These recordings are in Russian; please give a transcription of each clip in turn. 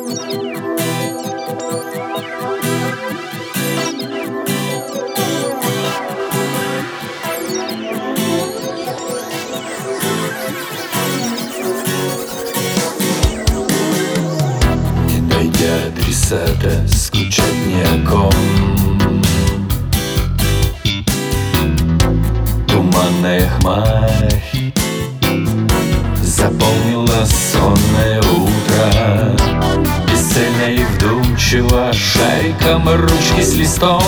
Не найдя адресата, скучать ни о ком. Туманная хмарь заполнила сонное утро. Бесцельно и вдумчиво шариком ручки с листом.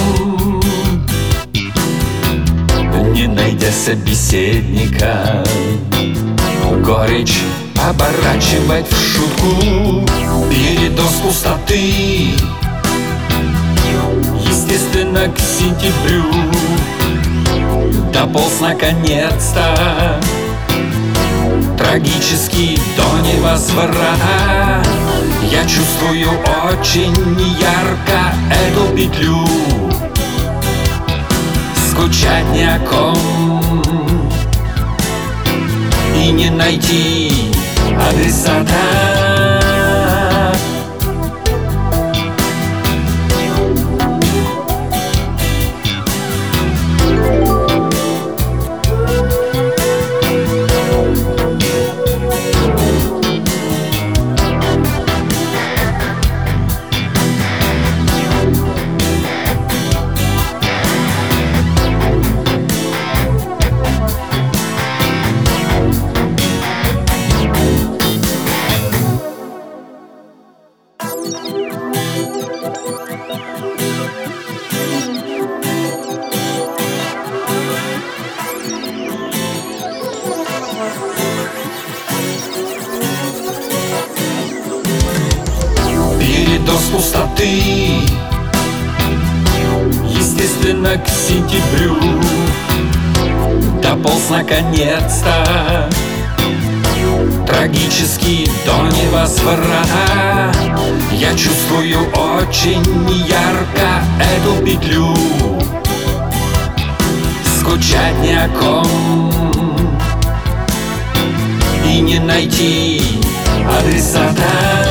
Не найдя собеседника, горечь оборачивать в шутку. Передоз пустоты, естественно, к сентябрю дополз наконец-то, трагически до невозврата. Я чувствую очень ярко эту петлю. Скучать ни о ком и не найти адресата. Передоз пустоты, естественно, к сентябрю дополз наконец-то, трагически до невозврата. Я чувствую очень ярко эту петлю. Скучать ни о ком и не найти адресата.